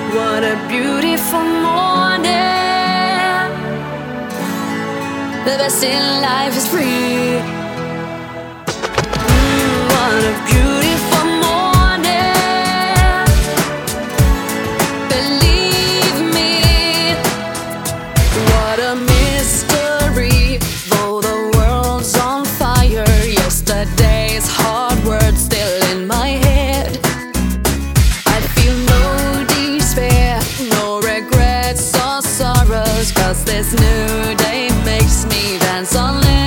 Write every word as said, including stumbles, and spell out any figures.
What a beautiful morning. The best in life is free. Mm, what a beautiful morning. Believe me, what a mystery. Though the world's on fire, yesterday's hard words still in my head. I feel no despair, no regrets or sorrows, 'cause this new day makes me dance on it.